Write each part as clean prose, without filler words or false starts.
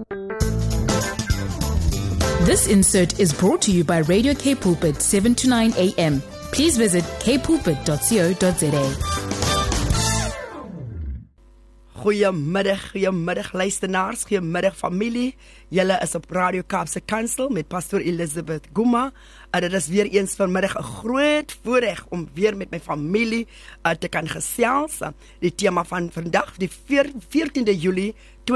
This insert is brought to you by Radio K Pulpit 7 to 9 a.m. Please visit kpulpit.co.za. Goeiemiddag luisteraars, goeiemiddag familie. Julle is op Radio Kaapse Kansel met Pastor Elizabeth Guma. Dit is weer eens vanmiddag 'n groot voorreg om weer met my familie te kan gesels. Die tema van vandag, die 14de Julie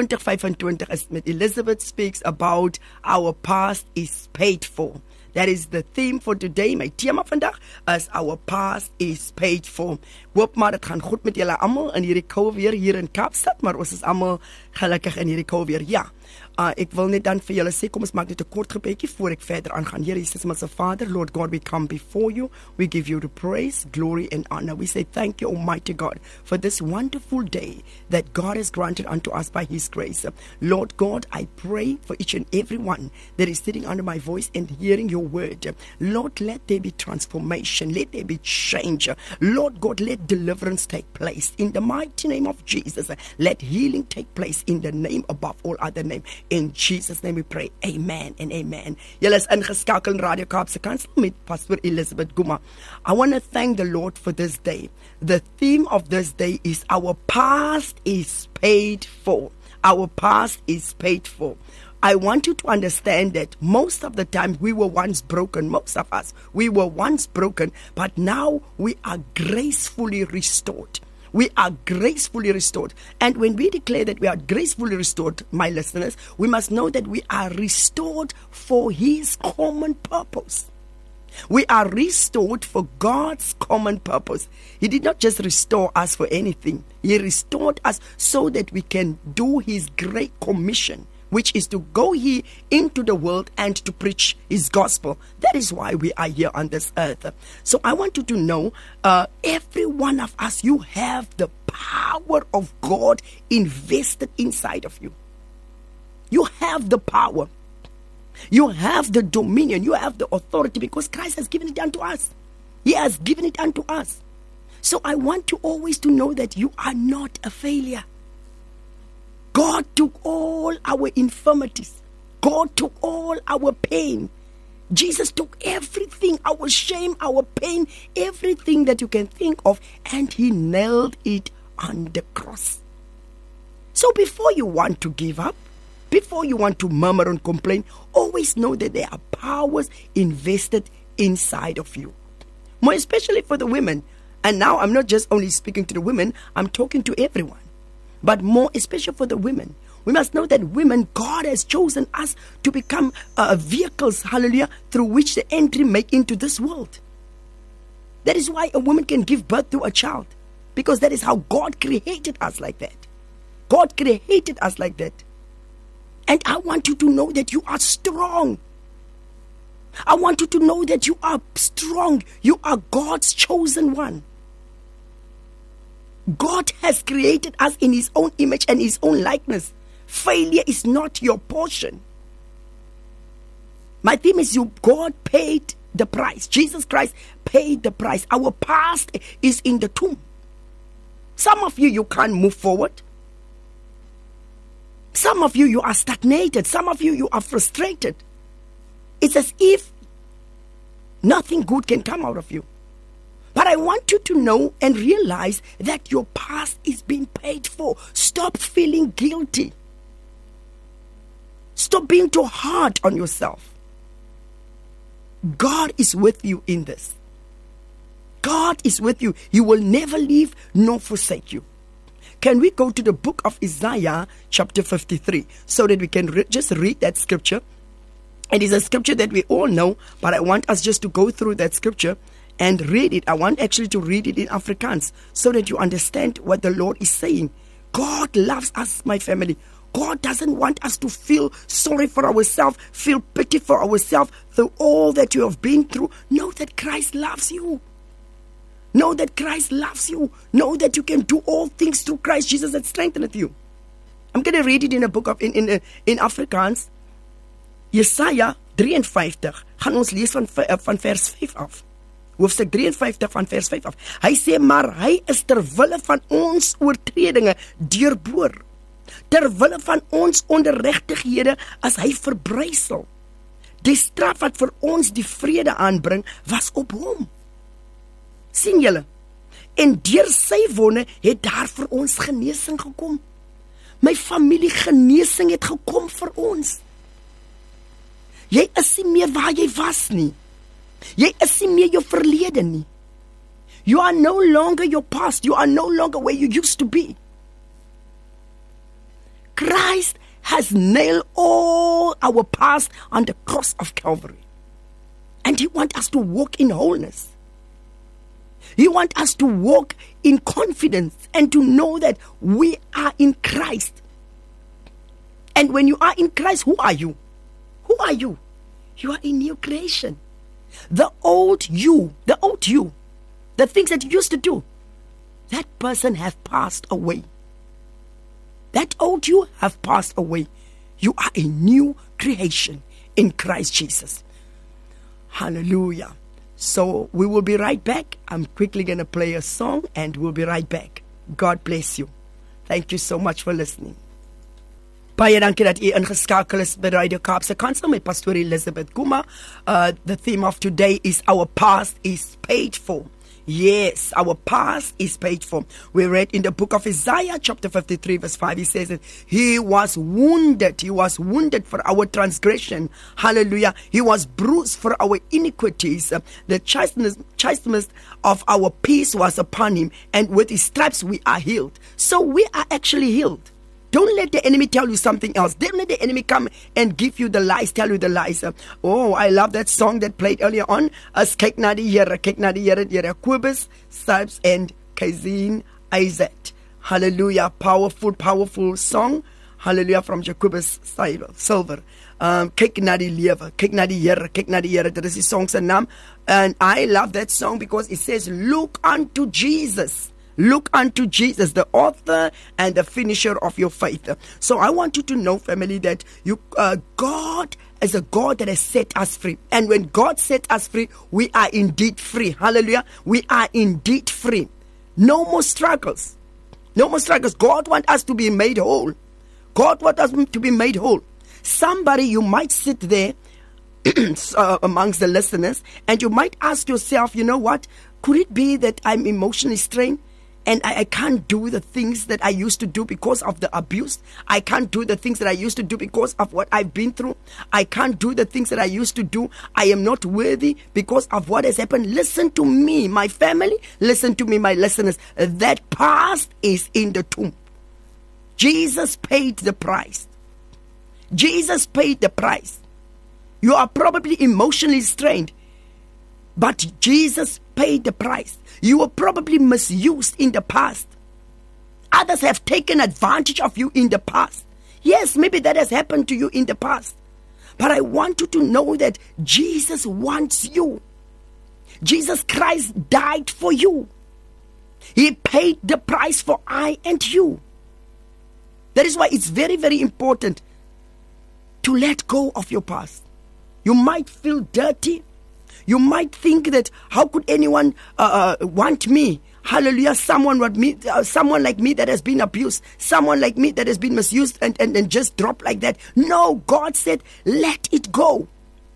2025, is met Elizabeth Speaks About Our Past is Paid For. That is the theme for today. My tema vandag is Our Past is Paid For. Hoop maar dit gaan goed met julle almal in hierdie kou weer hier in Kaapstad, maar ons is almal gelukkig in hierdie kou weer. Ja. Ek wil net dan vir julle sê, kom ons maak net 'n kort gebedjie voor ek verder aangaan. Here Jesus, my Father, Lord God, we come before you. We give you the praise, glory and honor. We say thank you, Almighty God, for this wonderful day that God has granted unto us by His grace. Lord God, I pray for each and every one that is sitting under my voice and hearing your word. Lord, let there be transformation. Let there be change. Lord God, let deliverance take place. In the mighty name of Jesus, let healing take place in the name above all other name. In Jesus' name we pray. Amen and amen. Julle is ingeskakel in Radio Kaapse Kansel met Pastor Elizabeth Guma. I want to thank the Lord for this day. The theme of this day is Our Past is Paid For. Our past is paid for. I want you to understand that most of the time we were once broken. Most of us, we were once broken, but now we are gracefully restored. We are gracefully restored. And when we declare that we are gracefully restored, my listeners, we must know that we are restored for His common purpose. We are restored for God's common purpose. He did not just restore us for anything. He restored us so that we can do His great commission, which is to go here into the world and to preach His gospel. That is why we are here on this earth. So I want you to know, every one of us, you have the power of God invested inside of you. You have the power. You have the dominion. You have the authority because Christ has given it unto us. He has given it unto us. So I want you always to know that you are not a failure. God took all our infirmities. God took all our pain. Jesus took everything, our shame, our pain, everything that you can think of, and He nailed it on the cross. So before you want to give up, before you want to murmur and complain, always know that there are powers invested inside of you. More especially for the women. And now I'm not just only speaking to the women, I'm talking to everyone. But more especially for the women. We must know that women, God has chosen us to become vehicles, hallelujah, through which the entry make into this world. That is why a woman can give birth to a child. Because that is how God created us like that. God created us like that. And I want you to know that you are strong. I want you to know that you are strong. You are God's chosen one. God has created us in His own image and His own likeness. Failure is not your portion. My theme is God paid the price. Jesus Christ paid the price. Our past is in the tomb. Some of you can't move forward. Some of you are stagnated. Some of you are frustrated. It's as if nothing good can come out of you. But I want you to know and realize that your past is being paid for. Stop feeling guilty. Stop being too hard on yourself. God is with you in this. God is with you. He will never leave nor forsake you. Can we go to the book of Isaiah chapter 53 so that we can just read that scripture? It is a scripture that we all know, but I want us just to go through that scripture and read it. I want actually to read it in Afrikaans so that you understand what the Lord is saying. God loves us, my family. God doesn't want us to feel sorry for ourselves, feel pity for ourselves through all that you have been through. Know that Christ loves you. Know that Christ loves you. Know that you can do all things through Christ Jesus that strengtheneth you. I'm going to read it in a book of in Afrikaans. Jesaja 53. Gaan ons lees van vers 5 af. Hoofstuk 53 van vers 5 af. Hy sê, maar hy is ter wille van ons oortredinge deurboor Terwille van ons onregtighede as hy verbrysel. Die straf wat vir ons die vrede aanbring, was op hom. Sien julle? En deur sy wonde het daar vir ons genesing gekom. My familie genesing het gekom vir ons. Jy is nie meer waar jy was nie. Jy is nie meer jou verlede nie. You are no longer your past. You are no longer where you used to be. Christ has nailed all our past on the cross of Calvary. And He wants us to walk in wholeness. He wants us to walk in confidence and to know that we are in Christ. And when you are in Christ, who are you? Who are you? You are a new creation. The old you, the things that you used to do, that person has passed away. That old you have passed away. You are a new creation in Christ Jesus. Hallelujah. So we will be right back. I'm quickly going to play a song and we'll be right back. God bless you. Thank you so much for listening. Baie dankie dat u ingeskakel is by Radio Kaapse Kansel met Pastor Elizabeth Guma. The theme of today is our past is paid for. Yes, our past is paid for. We read in the book of Isaiah chapter 53 verse 5, he says that He was wounded for our transgression. Hallelujah. He was bruised for our iniquities. The chastisement of our peace was upon Him, and with His stripes we are healed. So we are actually healed. Don't let the enemy tell you something else. Don't let the enemy come and give you the lies, tell you the lies. Oh, I love that song that played earlier on. As kyk na die Here, Jacobus, Stripes and Kazin Isaac. Hallelujah. Powerful song. Hallelujah, from Jacobus Silver. Kyk na die lewe, kyk na die Here. That is die song se naam. And I love that song because it says, look unto Jesus. Look unto Jesus, the author and the finisher of your faith. So I want you to know, family, that God is a God that has set us free. And when God set us free, we are indeed free. Hallelujah. We are indeed free. No more struggles. No more struggles. God wants us to be made whole. God wants us to be made whole. Somebody, you might sit there amongst the listeners and you might ask yourself, you know what? Could it be that I'm emotionally strained? And I can't do the things that I used to do because of the abuse. I can't do the things that I used to do because of what I've been through. I can't do the things that I used to do. I am not worthy because of what has happened. Listen to me, my family. Listen to me, my listeners. That past is in the tomb. Jesus paid the price. Jesus paid the price. You are probably emotionally strained, but Jesus paid the price. You were probably misused in the past. Others have taken advantage of you in the past. Yes, maybe that has happened to you in the past. But I want you to know that Jesus wants you. Jesus Christ died for you. He paid the price for I and you. That is why it's very, very important to let go of your past. You might feel dirty. You might think that how could anyone want me? Hallelujah. Someone like me that has been abused. Someone like me that has been misused and just dropped like that. No, God said, let it go.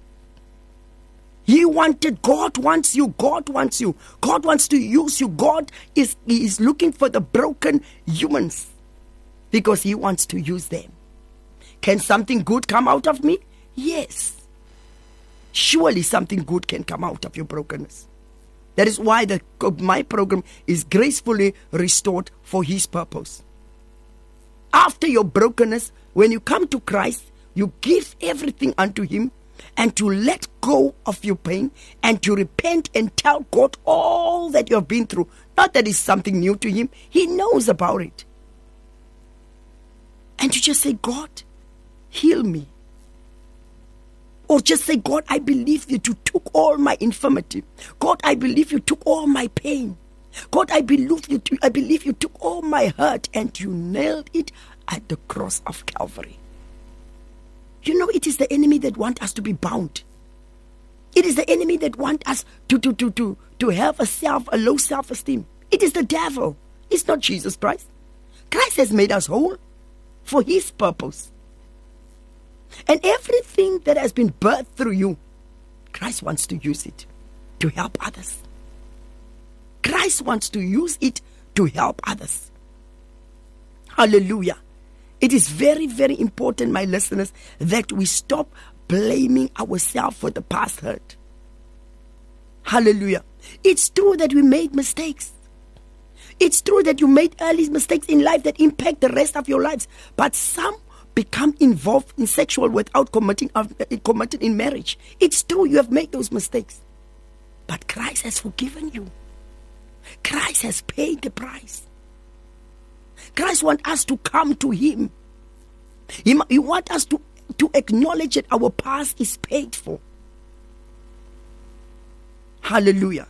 God wants you. God wants you. God wants to use you. God is looking for the broken humans because He wants to use them. Can something good come out of me? Yes. Surely something good can come out of your brokenness. That is why my program is gracefully restored for His purpose. After your brokenness, when you come to Christ, you give everything unto Him and to let go of your pain and to repent and tell God all that you have been through. Not that it's something new to Him. He knows about it. And you just say, God, heal me. Or just say, God, I believe that you took all my infirmity. God, I believe you took all my pain. God, I believe you took all my hurt and you nailed it at the cross of Calvary. You know, it is the enemy that wants us to be bound. It is the enemy that wants us to have a low self-esteem. It is the devil. It's not Jesus Christ. Christ has made us whole. for His purpose. And everything that has been birthed through you, Christ wants to use it to help others. Christ wants to use it to help others. Hallelujah. It is very, very important, my listeners, that we stop blaming ourselves for the past hurt. Hallelujah. It's true that we made mistakes. It's true that you made early mistakes in life that impact the rest of your lives. But some become involved in sexual without committing in marriage. It's true you have made those mistakes. But Christ has forgiven you. Christ has paid the price. Christ wants us to come to Him. He wants us to acknowledge that our past is paid for. Hallelujah.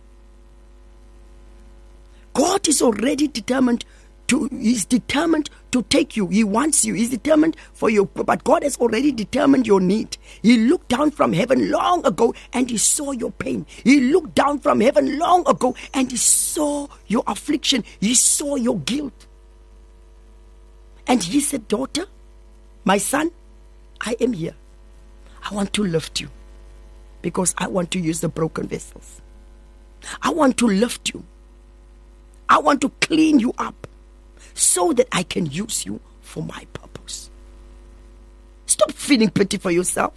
God is already determined to take you. He wants you. He's determined for you. But God has already determined your need. He looked down from heaven long ago and He saw your pain. He looked down from heaven long ago and He saw your affliction. He saw your guilt. And He said, daughter, my son, I am here. I want to lift you because I want to use the broken vessels. I want to lift you. I want to clean you up so that I can use you for my purpose. Stop feeling pity for yourself.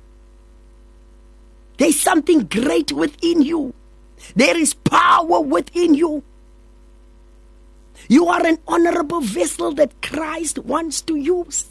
There's something great within you. There is power within you. You are an honorable vessel that Christ wants to use.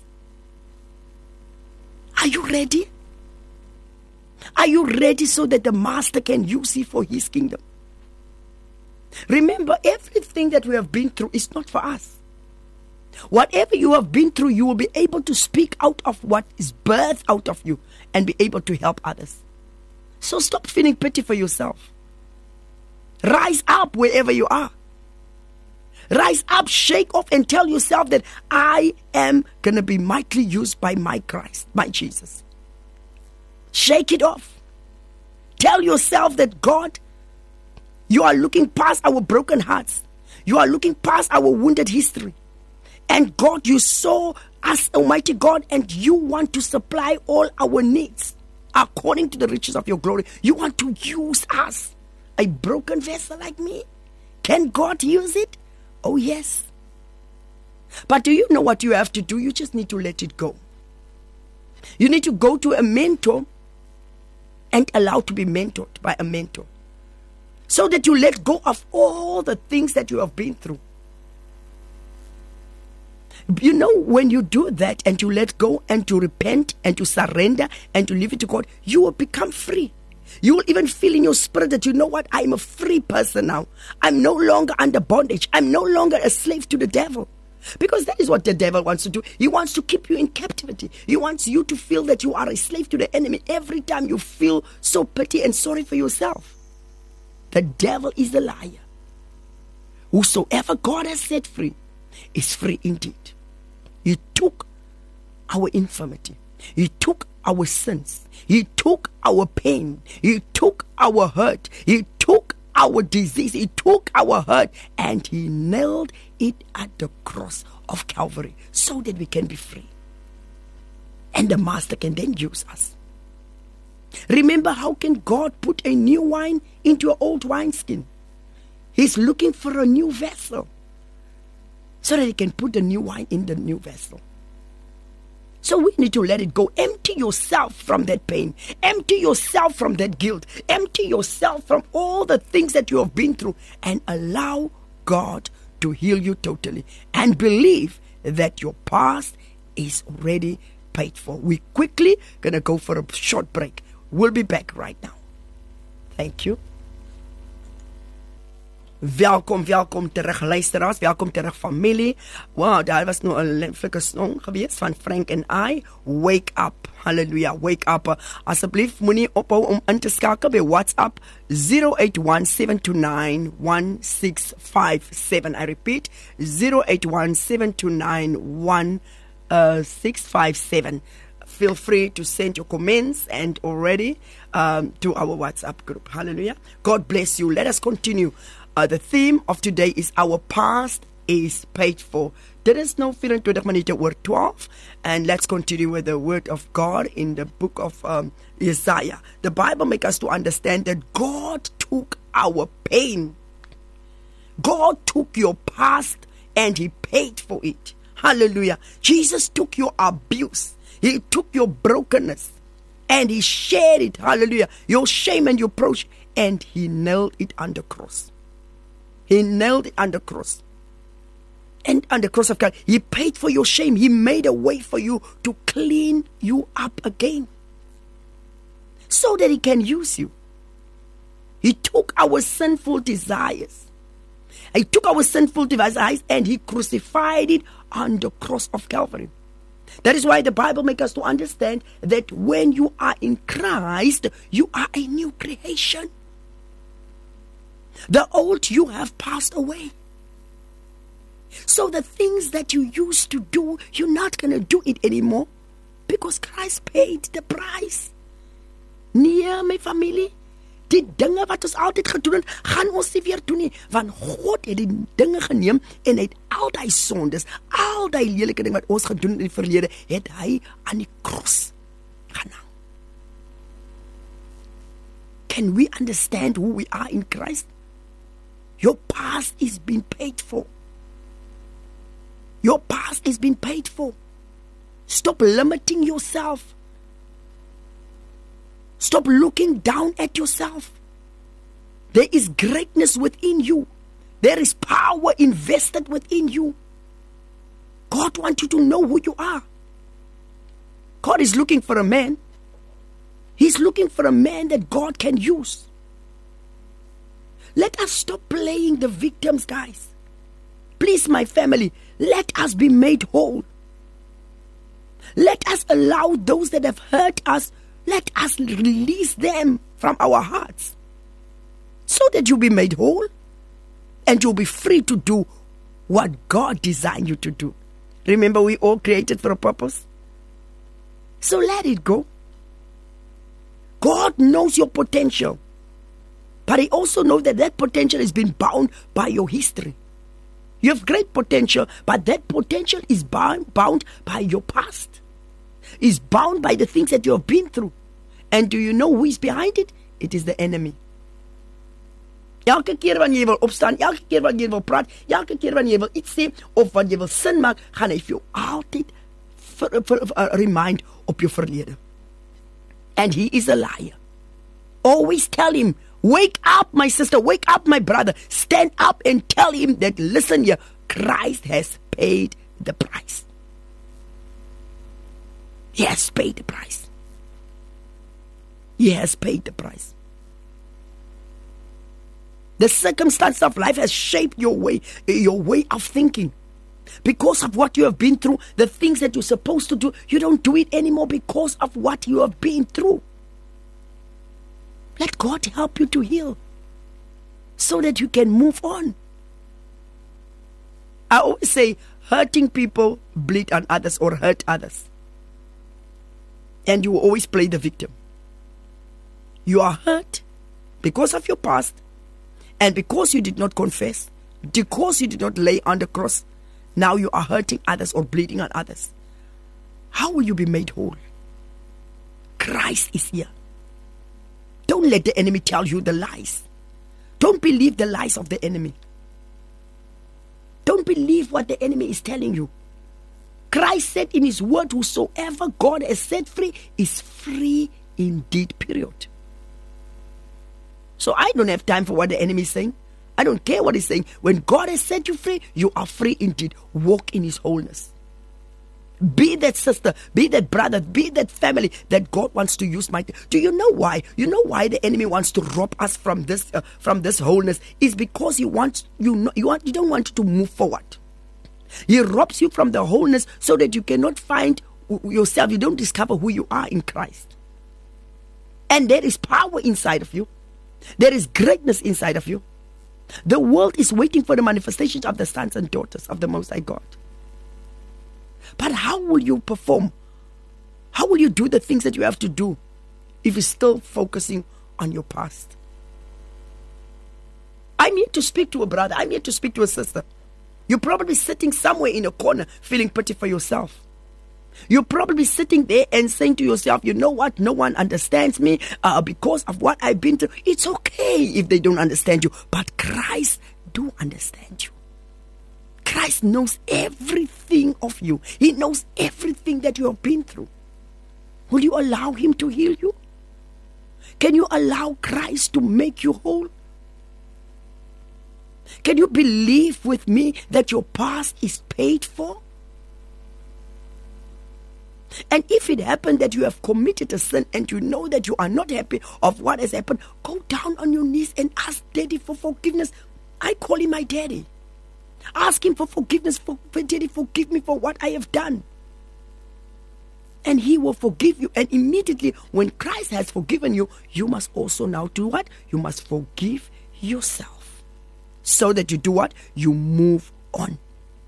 Are you ready? Are you ready so that the Master can use you for His kingdom? Remember, everything that we have been through is not for us. Whatever you have been through, you will be able to speak out of what is birthed out of you and be able to help others. So stop feeling pity for yourself. Rise up wherever you are. Rise up, shake off, and tell yourself that I am going to be mightily used by my Christ, my Jesus. Shake it off. Tell yourself that God, you are looking past our broken hearts. You are looking past our wounded history. And God, you saw us, Almighty God, and you want to supply all our needs according to the riches of your glory. You want to use us, a broken vessel like me. Can God use it? Oh, yes. But do you know what you have to do? You just need to let it go. You need to go to a mentor and allow to be mentored by a mentor, so that you let go of all the things that you have been through. You know, when you do that and you let go and to repent and to surrender and to leave it to God, you will become free. You will even feel in your spirit that, you know what, I'm a free person now. I'm no longer under bondage. I'm no longer a slave to the devil. Because that is what the devil wants to do. He wants to keep you in captivity. He wants you to feel that you are a slave to the enemy every time you feel so pity and sorry for yourself. The devil is a liar. Whosoever God has set free is free indeed. He took our infirmity. He took our sins. He took our pain. He took our hurt. He took our disease. He took our hurt, and He nailed it at the cross of Calvary so that we can be free. And the Master can then use us. Remember, how can God put a new wine into an old wineskin? He's looking for a new vessel so that He can put the new wine in the new vessel. So we need to let it go. Empty yourself from that pain. Empty yourself from that guilt. Empty yourself from all the things that you have been through, and allow God to heal you totally. And believe that your past is already paid for. We're quickly going to go for a short break. We'll be back right now. Thank you. Welkom terug luisteraars, welkom terug familie. Wow, daar was nou 'n lekker song geweest van Frank and I. Wake up, hallelujah, wake up. Asseblief moenie ophou om in te skakel by WhatsApp 0817291657. I repeat, 0817291657. Feel free to send your comments and already to our WhatsApp group. Hallelujah. God bless you. Let us continue. The theme of today is our past is paid for. Dit is nou 24 minute oor 12, and let's continue with the word of God in the book of Isaiah. The Bible makes us to understand that God took our pain. God took your past and He paid for it. Hallelujah. Jesus took your abuse. He took your brokenness and He shared it. Hallelujah. Your shame and your reproach, and He nailed it on the cross. He nailed it on the cross. And on the cross of God, He paid for your shame. He made a way for you to clean you up again, so that He can use you. He took our sinful desires. He took our sinful desires and He crucified it on the cross of Calvary. That is why the Bible makes us to understand that when you are in Christ, you are a new creation. The old you have passed away. So the things that you used to do, you're not going to do it anymore, because Christ paid the price. Nee, my familie, die dinge wat ons altyd gedoen het, gaan ons nie weer doen nie, want God het die dinge geneem en het al die sondes, al die lelike dinge wat ons gedoen het in die verlede, het Hy aan die kruis genang. Can we understand who we are in Christ? Your past is being paid for. Your past is being paid for. Stop limiting yourself. Stop looking down at yourself. There is greatness within you. There is power invested within you. God wants you to know who you are. God is looking for a man. He's looking for a man that God can use. Let us stop playing the victims, guys. Please, my family, let us be made whole. Let us allow those that have hurt us, let us release them from our hearts, so that you'll be made whole and you'll be free to do what God designed you to do. Remember, we all created for a purpose. So let it go. God knows your potential, but He also knows that that potential has been bound by your history. You have great potential, but that potential is bound by your past. Is bound by the things that you have been through. And do you know who is behind it? It is the enemy. Elke keer wanneer jy wil opstaan, elke keer wanneer jy wil praat, elke keer wanneer jy wil iets sê of wanneer jy wil sin maak, gaan hy vir jou altyd remind op jou verlede. And he is a liar. Always tell him, wake up, my sister, wake up, my brother. Stand up and tell him that, listen here, Christ has paid the price. He has paid the price. He has paid the price. The circumstance of life has shaped your way of thinking. Because of what you have been through, the things that you're supposed to do, you don't do it anymore because of what you have been through. Let God help you to heal so that you can move on. I always say, hurting people bleed on others or hurt others. And you will always play the victim. You are hurt because of your past, and because you did not confess, because you did not lay on the cross, now you are hurting others or bleeding on others. How will you be made whole? Christ is here. Don't let the enemy tell you the lies. Don't believe the lies of the enemy. Don't believe what the enemy is telling you. Christ said in His word, whosoever God has set free is free indeed, period. So I don't have time for what the enemy is saying. I don't care what he's saying. When God has set you free, you are free indeed. Walk in His wholeness. Be that sister, be that brother, be that family that God wants to use. Do you know why? You know why the enemy wants to rob us from this wholeness? Is because he wants you don't want you to move forward. He robs you from the wholeness so that you cannot find yourself. You don't discover who you are in Christ. And there is power inside of you. There is greatness inside of you. The world is waiting for the manifestations of the sons and daughters of the Most High God. But how will you perform? How will you do the things that you have to do if you're still focusing on your past? I'm here to speak to a brother. I'm here to speak to a sister. You're probably sitting somewhere in a corner feeling pity for yourself. You're probably sitting there and saying to yourself, you know what, no one understands me because of what I've been through. It's okay if they don't understand you, but Christ do understand you. Christ knows everything of you. He knows everything that you have been through. Will you allow him to heal you? Can you allow Christ to make you whole? Can you believe with me that your past is paid for? And if it happened that you have committed a sin and you know that you are not happy of what has happened, go down on your knees and ask Daddy for forgiveness. I call him my daddy. Ask him for forgiveness. Daddy, forgive me for what I have done. And he will forgive you. And immediately when Christ has forgiven you, you must also now do what? You must forgive yourself. So that you do what? You move on.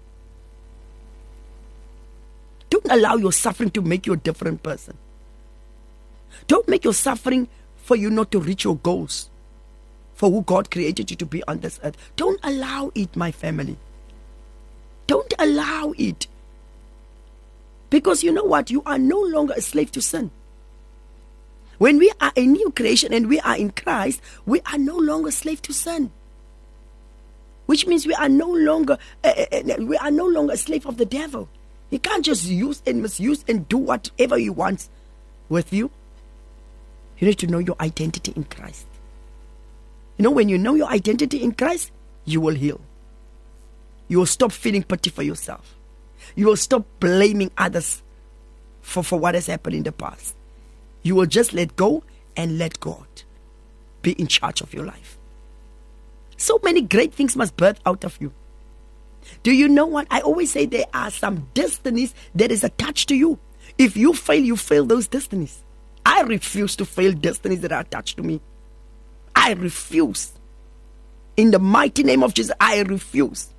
Don't allow your suffering to make you a different person. Don't make your suffering for you not to reach your goals, for who God created you to be on this earth. Don't allow it, my family. Don't allow it. Because you know what? You are no longer a slave to sin. When we are a new creation and we are in Christ, we are no longer slave to sin. Which means we are no longer a slave of the devil. He can't just use and misuse and do whatever he wants with you. You need to know your identity in Christ. You know, when you know your identity in Christ, you will heal. You will stop feeling pity for yourself. You will stop blaming others for what has happened in the past. You will just let go and let God be in charge of your life. So many great things must birth out of you. Do you know what? I always say there are some destinies that is attached to you. If you fail those destinies. I refuse to fail destinies that are attached to me. I refuse. In the mighty name of Jesus, I refuse.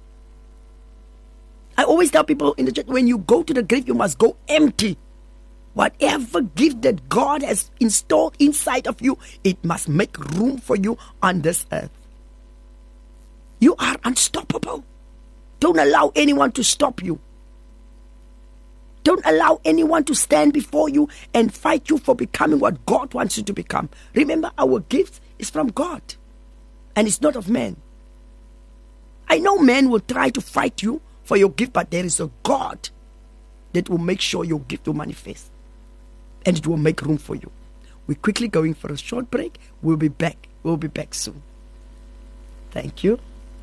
I always tell people in the church, when you go to the grave, you must go empty. Whatever gift that God has installed inside of you, it must make room for you on this earth. You are unstoppable. Don't allow anyone to stop you. Don't allow anyone to stand before you and fight you for becoming what God wants you to become. Remember, our gift is from God and it's not of man. I know men will try to fight you for your gift, but there is a God that will make sure your gift will manifest and it will make room for you. We're quickly going for a short break. We'll be back. We'll be back soon. Thank you.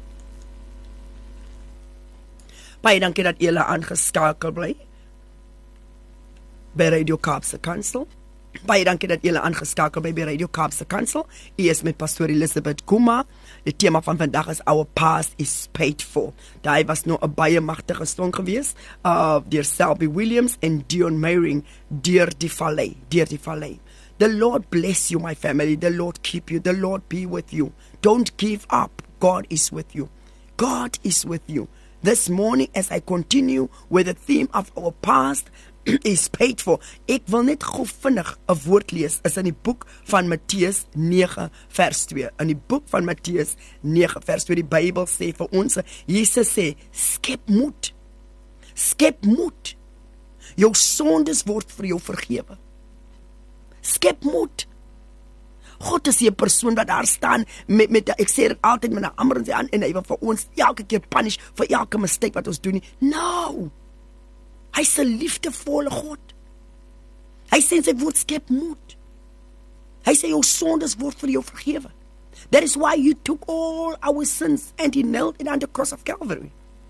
Baie dankie dat julle aangeskakel bly by Radio Kaapse Kansel. Baie dankie dat julle aangeskakel bly by Radio Kaapse Kansel. U is met Pastoor Elizabeth Guma. Die tema van vandag is Our Past is Paid For. Daai was nou 'n baie magtige song gewees deur Selby Williams en Dion Meyering, Deur die Vallei. The Lord bless you, my family. The Lord keep you. The Lord be with you. Don't give up. God is with you. God is with you. This morning, as I continue with the theme of our past is paid for, ek wil net gou vinnig 'n woord lees. Is in die boek van Matteus 9 vers 2. In die boek van Matteus 9 vers 2, die Bybel sê vir ons, Jesus sê, skep moed. Skep moed. Jou sondes word vir jou vergewe. Skep moed. God is 'n persoon wat daar staan met ek sê dit altyd met 'n hamer in sy hand en hy wil vir ons elke keer punish vir elke mistake wat ons doen nie. No. Hy is 'n liefdevolle God. Hy sê in sy woord skep moed. Hy sê jou sondes word vir jou vergewe. That is why you took all our sins and he nailed it on the cross of Calvary.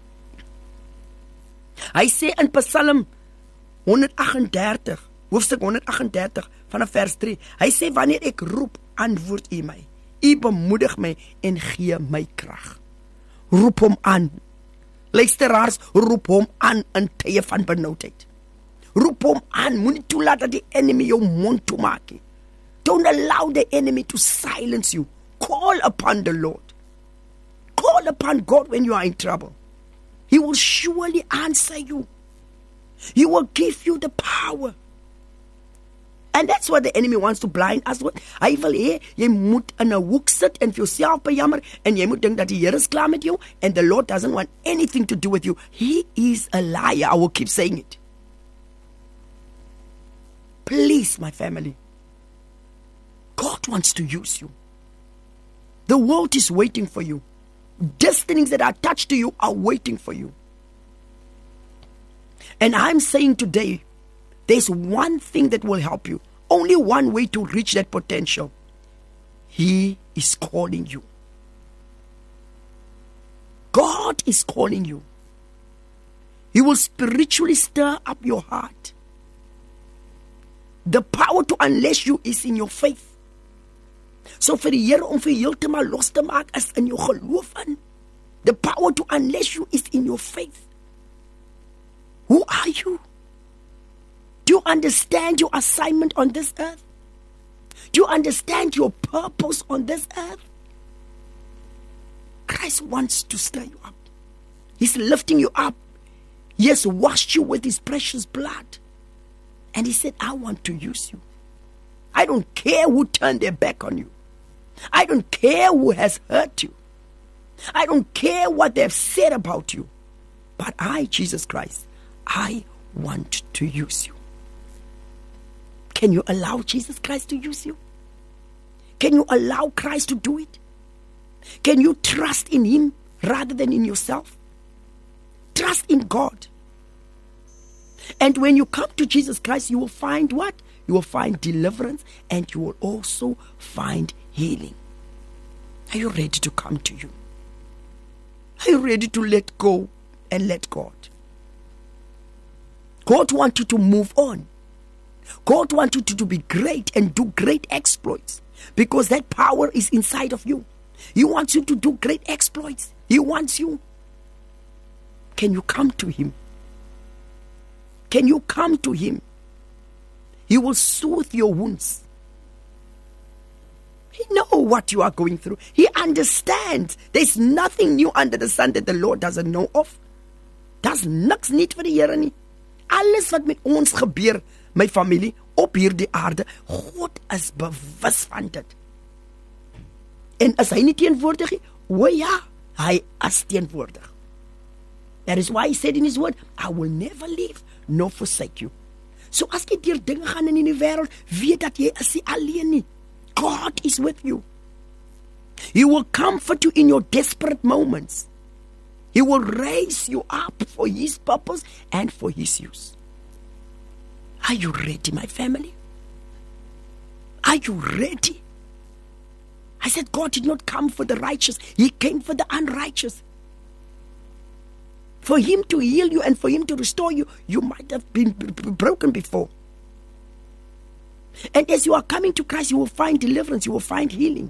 Hy sê in Psalm 138, hoofstuk 138 vanaf vers 3. Hy sê wanneer ek roep, antwoord u my. U bemoedig my en gee my krag. Roep hom aan. Luisteraars, roep hom aan in tye van benoudheid. Roep hom aan. Moenie toelaat dat die enemy jou mond toemaak nie. Don't allow the enemy to silence you. Call upon the Lord. Call upon God when you are in trouble. He will surely answer you. He will give you the power. And that's what the enemy wants to blind us with. Hy wil hê jy moet in 'n hoek sit en vir jouself bejammer en jy moet dink dat die Here is klaar met jou and the Lord doesn't want anything to do with you. He is a liar. I will keep saying it. Please, my family, God wants to use you. The world is waiting for you. Destinies that are attached to you are waiting for you. And I'm saying today, there's one thing that will help you. Only one way to reach that potential. He is calling you. God is calling you. He will spiritually stir up your heart. The power to unleash you is in your faith. So vir die Here om vir heeltemal los te maak is in jou geloof in. The power to unleash you is in your faith. Who are you? Do you understand your assignment on this earth? Do you understand your purpose on this earth? Christ wants to stir you up. He's lifting you up. He has washed you with His precious blood. And He said, I want to use you. I don't care who turned their back on you. I don't care who has hurt you. I don't care what they've said about you. But I, Jesus Christ, I want to use you. Can you allow Jesus Christ to use you? Can you allow Christ to do it? Can you trust in Him rather than in yourself? Trust in God. And when you come to Jesus Christ, you will find what? You will find deliverance and you will also find healing. Are you ready to come to you? Are you ready to let go and let God? God wants you to move on. God wants you to be great and do great exploits because that power is inside of you. He wants you to do great exploits. He wants you. Can you come to Him? Can you come to Him? He will soothe your wounds. He knows what you are going through. He understands. There's nothing new under the sun that the Lord doesn't know of. Daar's niks nie vir die Here nie. Alles wat met ons gebeur, my familie, op hierdie aarde, God is bewus van dit. En as hy nie teenwoordig nie, o ja, hy is teenwoordig. That is why He said in His word, I will never leave nor forsake you. So as jy deur dinge gaan in die wêreld, weet dat jy is nie alleen nie. God is with you. He will comfort you in your desperate moments. He will raise you up for His purpose and for His use. Are you ready, my family? Are you ready? I said God did not come for the righteous. He came for the unrighteous. For Him to heal you and for Him to restore you, you might have been broken before. And as you are coming to Christ, you will find deliverance, you will find healing.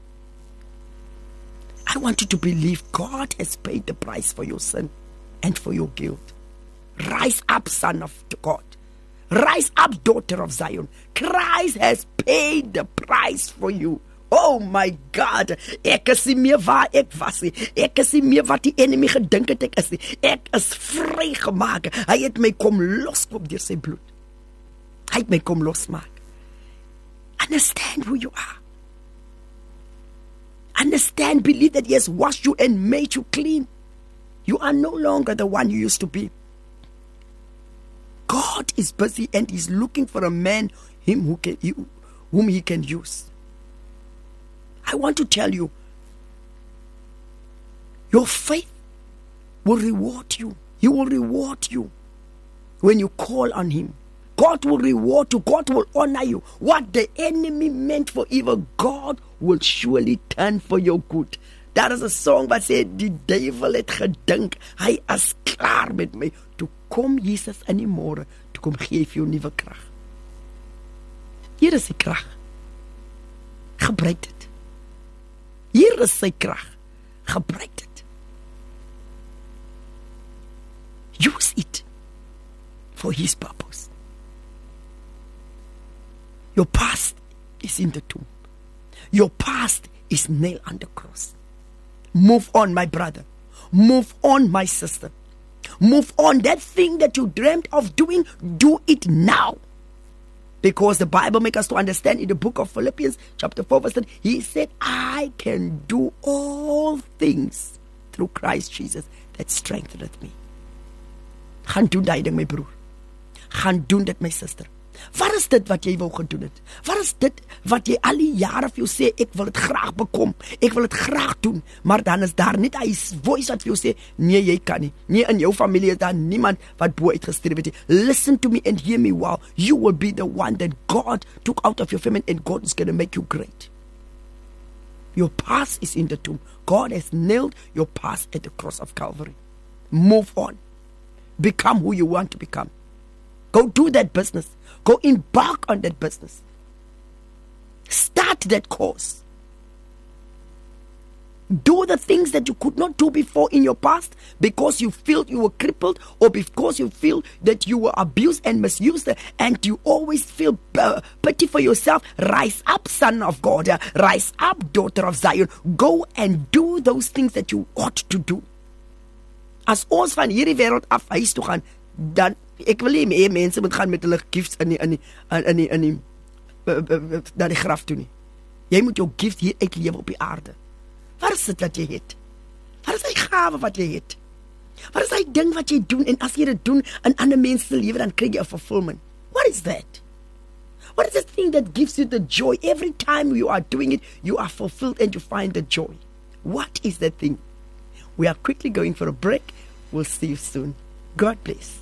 I want you to believe God has paid the price for your sin and for your guilt. Rise up, son of God. Rise up, daughter of Zion. Christ has paid the price for you. Oh my God, ek is nie meer waar ek was nie. Ek is nie meer wat die enemy gedink het ek is nie. Ek is vrygemaak. Hy het my kom loskoop deur sy bloed. Hy het my kom losmaak. Understand who you are. Understand, believe that He has washed you and made you clean. You are no longer the one you used to be. God is busy and He's looking for a man whom He can use. I want to tell you, your faith will reward you. He will reward you when you call on Him. God will reward you. God will honor you. What the enemy meant for evil, God will surely turn for your good. That is a song that said, die duivel het gedink, hy is klaar met my. Toe kom Jesus in die môre, toe kom gee vir jou nuwe krag. Hier is die krag. Gebruik dit. Hier is sy krag. Gebruik dit. Use it for His purpose. Your past is in the tomb. Your past is nailed on the cross. Move on, my brother. Move on, my sister. Move on. That thing that you dreamt of doing, do it now. Because the Bible makes us to understand in the book of Philippians, chapter 4, verse 10, he said, I can do all things through Christ Jesus that strengtheneth me. Gaan doen die ding, my broer. Gaan doen dit, my sister. Wat is dit wat jy wou gedoen het? Wat is dit wat jy al die jare vir jou sê, ek wil dit graag bekom, ek wil dit graag doen, maar dan is daar net 'n voice wat vir jou sê, nee, jy kan nie. Nee, in jou familie is daar niemand wat bo uitgestuur het. Listen to me and hear me well. You will be the one that God took out of your family and God is going to make you great. Your past is in the tomb. God has nailed your past at the cross of Calvary. Move on. Become who you want to become. Go do that business. Go embark on that business. Start that course. Do the things that you could not do before in your past because you feel you were crippled or because you feel that you were abused and misused and you always feel pity for yourself. Rise up, son of God. Rise up, daughter of Zion. Go and do those things that you ought to do. As ons van hierdie wêreld af huis toe gaan, dan ek wil nie mense moet gaan met hulle gifts in die na die graf toe nie. Jy moet jou gift hier uitlewe op die aarde. Wat is dit wat jy het? Wat is die gawe wat jy het? Wat is die ding wat jy doen en as jy dit doen in ander mense se lewe dan kry jy 'n fulfillment? What is that? What is the thing that gives you the joy? Every time you are doing it, you are fulfilled and you find the joy. What is that thing? We are quickly going for a break. We'll see you soon. God bless.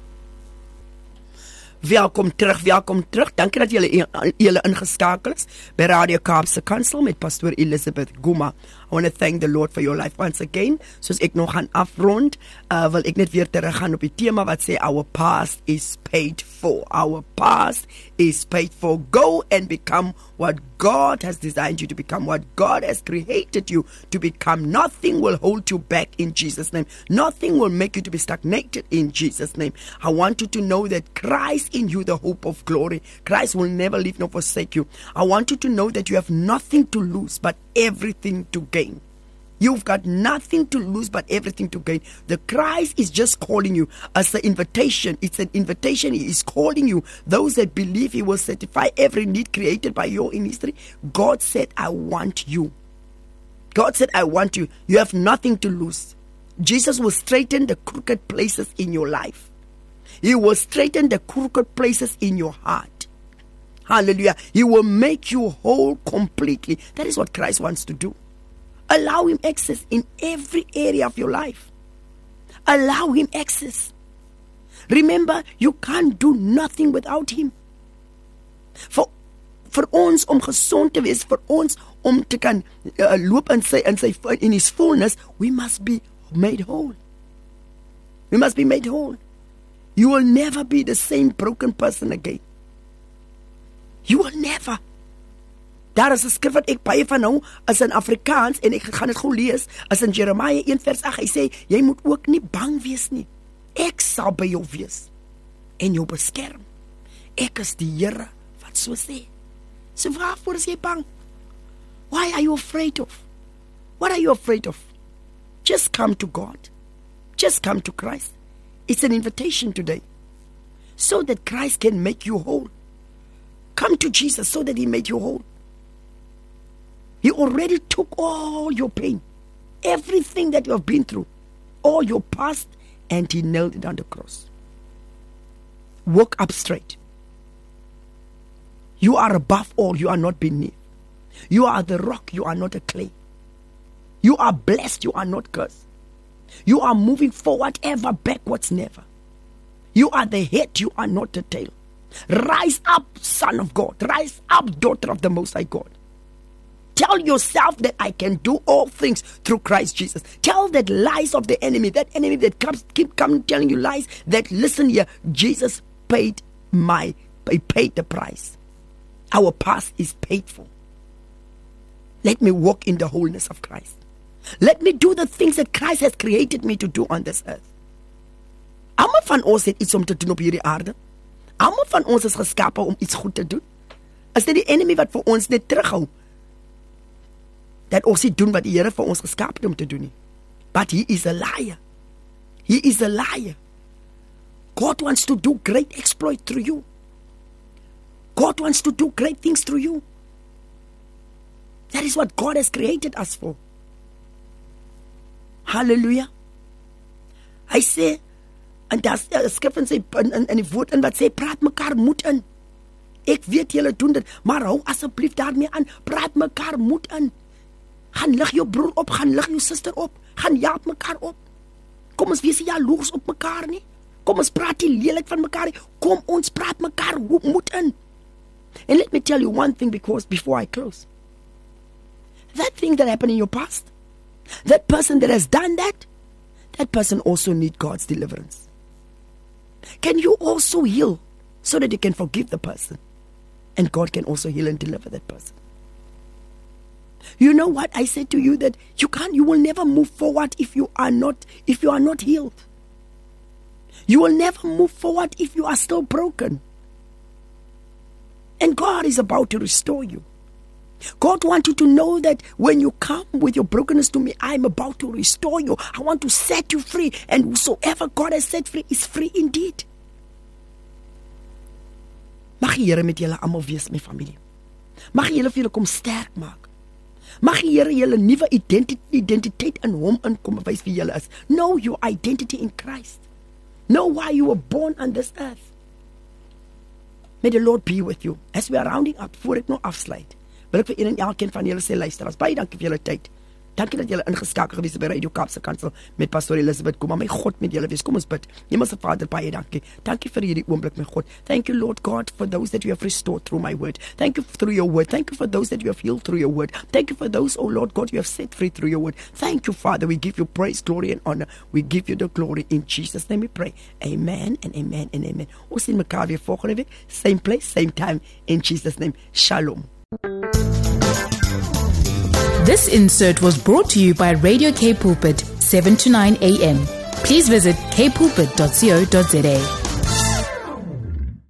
Welkom terug. Dankie dat julle ingeskakel is by Radio Kaapse Kansel met Pastor Elizabeth Guma. I want to thank the Lord for your life once again. Soos ek nog gaan afrond, wil ek net weer teruggaan op die tema wat sê our past is paid for. Our past is paid for. Go and become what God has designed you to become, what God has created you to become. Nothing will hold you back in Jesus' name. Nothing will make you to be stagnated in Jesus' name. I want you to know that Christ in you, the hope of glory. Christ will never leave nor forsake you. I want you to know that you have nothing to lose but everything to gain. You've got nothing to lose but everything to gain. The Christ is just calling you as an invitation. It's an invitation. He is calling you. Those that believe He will satisfy every need created by your in history. God said, I want you. God said, I want you. You have nothing to lose. Jesus will straighten the crooked places in your life. He will straighten the crooked places in your heart. Hallelujah. He will make you whole completely. That is what Christ wants to do. Allow Him access in every area of your life. Allow Him access. Remember, you can't do nothing without Him. Vir ons om gesond te wees, vir ons om te kan loop in His fullness, we must be made whole. We must be made whole. You will never be the same broken person again. You will never. Daar is 'n skrif wat ek baie van hou as in Afrikaans en ek gaan dit gou lees as in Jeremiah 1 vers 8. Hy sê jy moet ook nie bang wees nie. Ek sal by jou wees en jou beskerm. Ek is die Here wat so sê. So waarvoor is jy bang? Why are you afraid of? What are you afraid of? Just come to God. Just come to Christ. It's an invitation today so that Christ can make you whole. Come to Jesus so that He made you whole. He already took all your pain, everything that you have been through, all your past, and He nailed it on the cross. Walk up straight. You are above all, you are not beneath. You are the rock, you are not a clay. You are blessed, you are not cursed. You are moving forward, ever backwards, never. You are the head, you are not the tail. Rise up, son of God. Rise up, daughter of the Most High God. Tell yourself that I can do all things through Christ Jesus. Tell that lies of the enemy that keep coming telling you lies, that listen here, Jesus paid the price. Our past is paid for. Let me walk in the wholeness of Christ. Let me do the things that Christ has created me to do on this earth. Almal van ons het iets om te doen op hierdie aarde. Almal van ons is geskape om iets goed te doen. Is dit die enemy wat vir ons net terughou? Dat ons nie doen wat die Here vir ons geskaap het om te doen nie. But he is a liar. He is a liar. God wants to do great exploit through you. God wants to do great things through you. That is what God has created us for. Hallelujah. Hy sê, en daar skrif in sy in die woord in wat sê, praat mekaar moed in. Ek weet julle doen dit, maar hou asseblief daarmee aan, praat mekaar moed in. Gaan lig jou broer op, gaan lig jou suster op, gaan jaap mekaar op. Kom ons wees nie jaloers op mekaar nie. Kom ons praat nie lelik van mekaar nie. Kom ons praat mekaar moed in. And let me tell you one thing before I close. That thing that happened in your past, that person that has done that person also needs God's deliverance. Can you also heal so that you can forgive the person? And God can also heal and deliver that person. You know what I said to you, that you will never move forward if you are not healed. You will never move forward if you are still broken. And God is about to restore you. God wants you to know that when you come with your brokenness to me, I am about to restore you. I want to set you free. And whosoever God has set free is free indeed. Mag die Here met julle almal wees, my familie. Mag die Here vir julle kom sterk maak. Mag die Here julle nuwe identiteit in hom inkom wys wie julle is. Know your identity in Christ. Know why you were born on this earth. May the Lord be with you. As we are rounding up, voor ek nou afsluit, wil ek vir een en elkeen van julle sê, luisteraars, baie dankie vir julle tyd. Dankie dat julle ingeskakel gewees by Radio Kaapse Kansel met Pastor Elizabeth Guma. My God met julle wees. Kom ons bid. Hemelse Vader, baie dankie. Dankie vir hierdie oomblik, my God. Thank you, Lord God, for those that you have restored through my word. Thank you through your word. Thank you for those that you have healed through your word. Thank you for those, oh Lord God, you have set free through your word. Thank you, Father. We give you praise, glory, and honor. We give you the glory. In Jesus' name we pray. Amen and amen and amen. Ons sien mekaar weer volgende week. Same place, same time. In Jesus' name. Shalom. This insert was brought to you by Radio K Pulpit, 7 to 9 a.m. Please visit kpulpit.co.za.